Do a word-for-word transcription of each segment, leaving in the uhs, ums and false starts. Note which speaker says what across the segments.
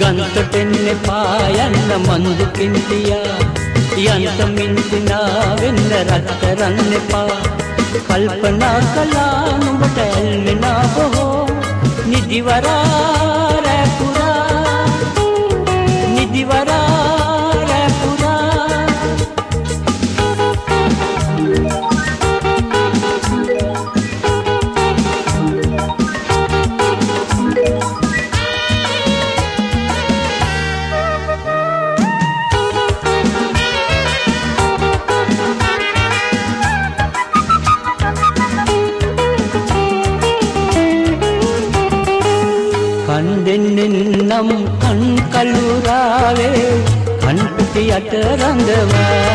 Speaker 1: ගන්තොටෙන්නේ පායන්න මන්දු කින්තියා යන්තමින් දිනා වෙන්න රත්තරන් එපා කල්පනා කළා නුඹට ඇල්මෙනා බොහෝ නිදිවරා රැ පුරා නිදිවරා රැ පුරා කන් දෙන්නෙන්නම් කන් කළුරාවේ කන් පිටි යට රඳවා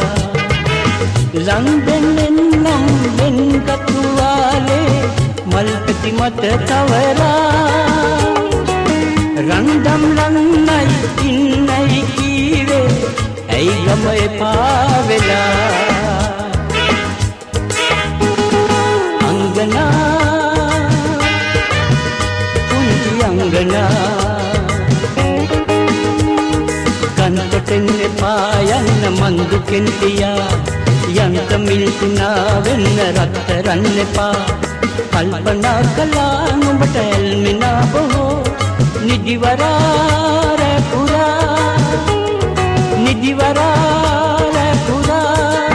Speaker 1: ලං දෙන්නෙන්නම් වෙන් කතුවාලේ මල් පෙති මත තවරා රන්දම් ලන්නයි ඉන්නයි කීවේ ඇයි ගම එපා වෙලා අංගනා අංගනා ගන්තොටෙන්නේ පායන්න මන්දු කෙන්තියා යන්තමින් දිනා වෙන්න රත්තරන් එපා කල්පනා කළා නුඹට ඇල්මෙනා බොහෝ නිදිවරා රැ පුරා නිදිවරා රැ පුරා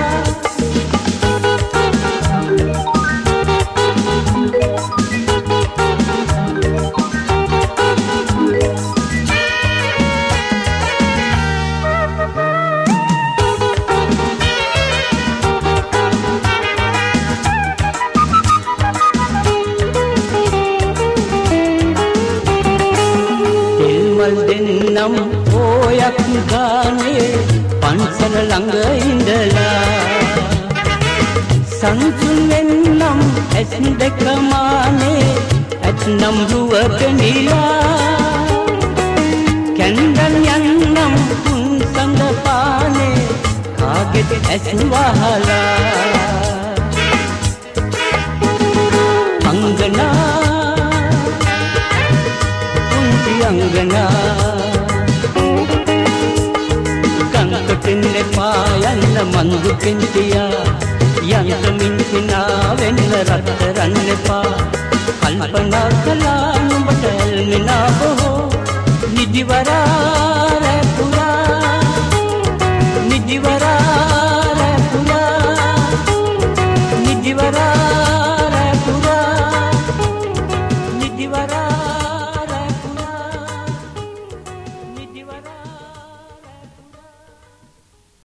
Speaker 1: දෙන්නම් ඕයක් ගානේ පන්සල ළඟ ඉඳලා සංසුන් වෙන්නම් ඇස් දෙක මානේ ඇත්නම් රුව පෙනිලා කැන්ඩල් යන්නම් තුන් සඳ පානේ කාගෙත් ඇස් වහලා අංගනා අංගනා ගන්තොටෙන්නේ පායන්න මන්දු කෙන්තියා යන්තමින් දිනා වෙන්න රත්තරන් එපා කල්පනා කළා නුඹට ඇල්මෙනා බොහෝ නිදිවරා